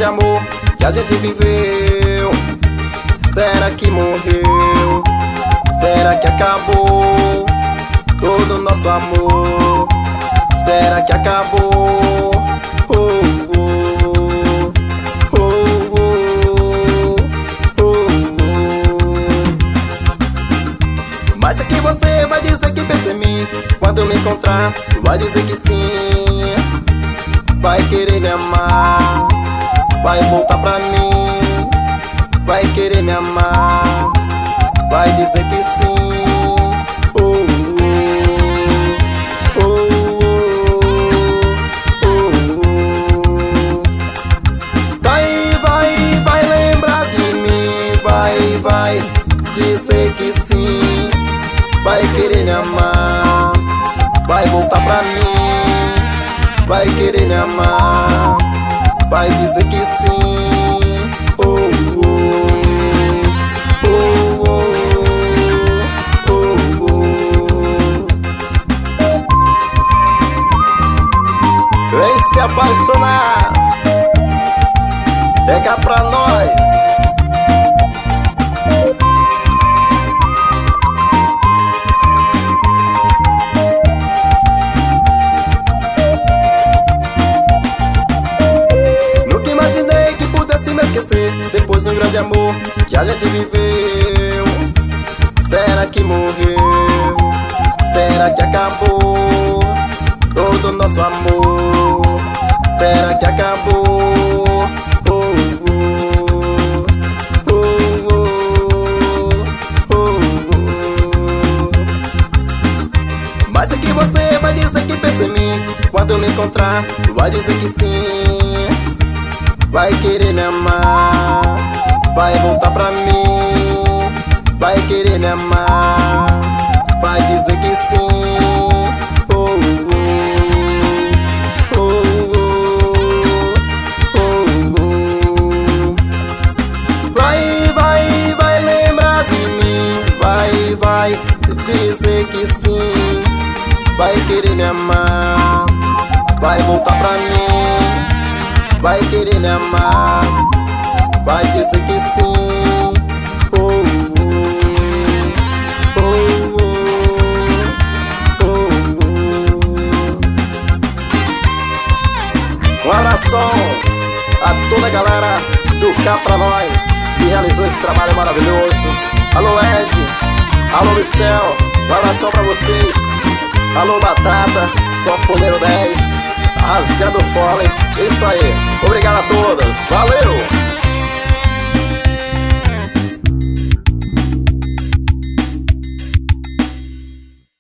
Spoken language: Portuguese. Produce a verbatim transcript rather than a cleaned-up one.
grande amor que a gente viveu, será que morreu? Será que acabou todo o nosso amor? Será que acabou? Oh, oh, oh, oh, oh, oh. Mas é que você vai dizer que pensa em mim quando me encontrar, vai dizer que sim, vai querer me amar, vai voltar pra mim, vai querer me amar, vai dizer que sim. Oh, oh, oh, oh, oh. Vai, vai, vai lembrar de mim, vai, vai dizer que sim, vai querer me amar, vai voltar pra mim, vai querer me amar, vai dizer que sim. Oh, oh, oh, oh, oh, oh. Vem se apaixonar, pega pra nós. Depois de um grande amor que a gente viveu, será que morreu? Será que acabou todo o nosso amor? Será que acabou? Oh, oh, oh, oh, oh, oh. Mas é que você vai dizer que pensa em mim quando me encontrar, vai dizer que sim, vai querer me amar, vai voltar pra mim, vai querer me amar, vai dizer que sim. Oh, oh, oh, oh, oh. Vai, vai, vai lembrar de mim, vai, vai dizer que sim, vai querer me amar, vai voltar pra mim, vai querer me amar, vai dizer que sim. Oh, oh, oh, oh, oh. Um abração a toda a galera do Cá Pra Nós que realizou esse trabalho maravilhoso. Alô Ed, alô Michel, um abração pra vocês. Alô Batata, só Foleiro dez, rasgando fole. Isso aí, obrigado a